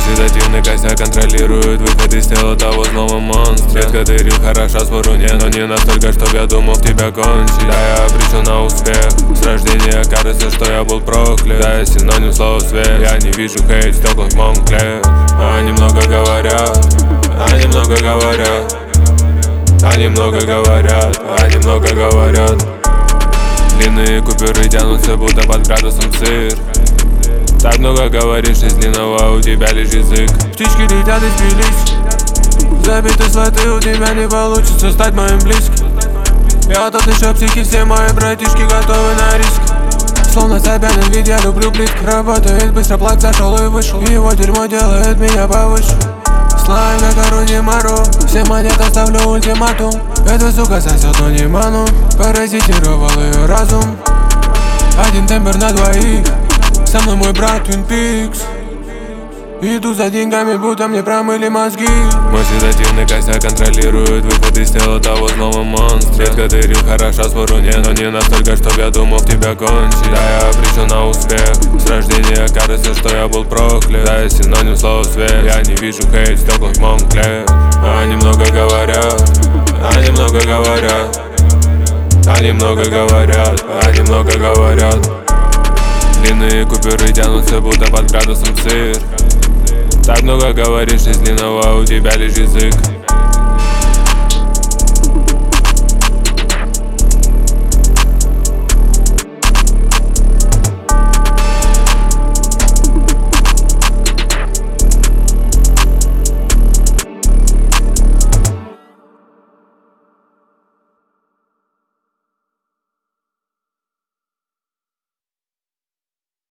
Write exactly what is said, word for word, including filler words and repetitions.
седативный костяк контролирует выход из тела того злого монстра. Редко ты рил, хороша, спору нет, но не настолько, чтоб я думал в тебя кончить. Да, я обречен на успех, с рождения кажется, что я был проклят. Да, я синоним слова свет, я не вижу хейт в стеклах Монклер. Они много говорят, они много говорят, они много говорят, они много говорят. Длинные куперы тянутся, будто под градусом цирк. Так много говоришь, из длинного у тебя лишь язык. Птички летят и сбились, забиты слоты, у тебя не получится стать моим близким. Я тот еще психи, все мои братишки готовы на риск. Словно Собянин, ведь я люблю близко. Работает быстро, плак зашел и вышел, его дерьмо делает меня повыше. Слайм на короне Маро, все монеты ставлю ультиматум. Эта сука сосет, но не ману, паразитировал ее разум. Один тембр на двоих, со мной мой брат Twin Peaks. Иду за деньгами, будто мне промыли мозги. Мой седативный костяк контролирует выход из тела того злого монстра. Редко ты рил, хороша, спору нет, но не настолько, чтоб я думал в тебя кончить. Да, я обречен на успех, с рождения кажется, что я был проклят. Да, я синоним слова свет, я не вижу хейт в стеклах Монклер. Они много говорят, они много говорят, они много говорят, они много говорят. Длинные куперы тянутся, будто под градусом цирк. Так много говоришь, из длинного у тебя лишь язык.